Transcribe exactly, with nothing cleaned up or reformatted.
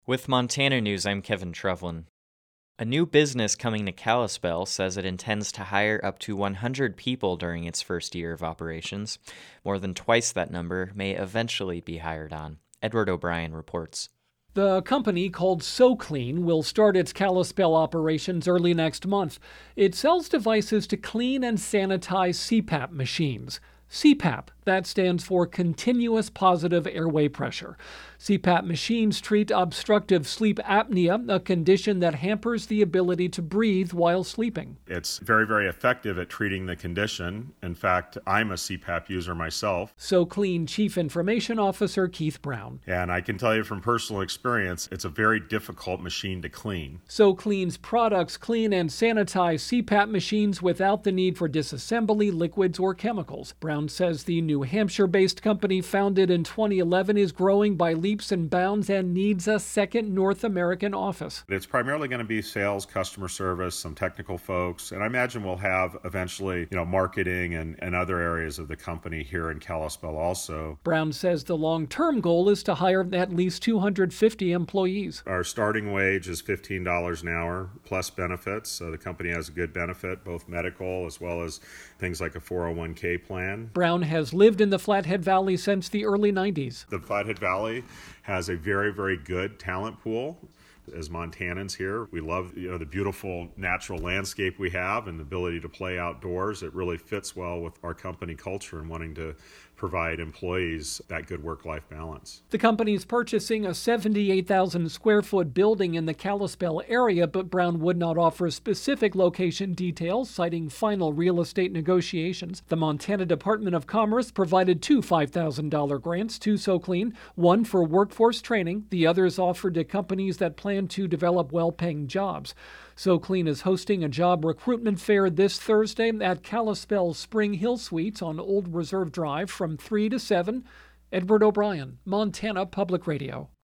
With Montana News, I'm Kevin Trevlin. A new business coming to Kalispell says it intends to hire up to one hundred people during its first year of operations. More than twice that number may eventually be hired on. Edward O'Brien reports. The company, called SoClean, will start its Kalispell operations early next month. It sells devices to clean and sanitize C PAP machines. C PAP, that stands for Continuous Positive Airway Pressure. C PAP machines treat obstructive sleep apnea, a condition that hampers the ability to breathe while sleeping. It's very, very effective at treating the condition. In fact, I'm a C PAP user myself. SoClean Chief Information Officer Keith Brown. And I can tell you from personal experience, it's a very difficult machine to clean. SoClean's products clean and sanitize C PAP machines without the need for disassembly, liquids, or chemicals. Brown says the New Hampshire-based company, founded in twenty eleven, is growing by leaps and bounds and needs a second North American office. It's primarily going to be sales, customer service, some technical folks, and I imagine we'll have eventually, you know, marketing and, and other areas of the company here in Kalispell also. Brown says the long-term goal is to hire at least two hundred fifty employees. Our starting wage is fifteen dollars an hour plus benefits. So the company has a good benefit, both medical as well as things like a four oh one k plan. Brown has lived in the Flathead Valley since the early nineties. The Flathead Valley has a very, very good talent pool. As Montanans here, we love you know the beautiful natural landscape we have and the ability to play outdoors. It really fits well with our company culture and wanting to provide employees that good work-life balance. The company's purchasing a seventy-eight thousand square foot building in the Kalispell area, but Brown would not offer specific location details, citing final real estate negotiations. The Montana Department of Commerce provided two five thousand dollars grants to SoClean, one for workforce training, the other is offered to companies that plan to develop well-paying jobs. SoClean is hosting a job recruitment fair this Thursday at Kalispell Spring Hill Suites on Old Reserve Drive from three to seven. Edward O'Brien, Montana Public Radio.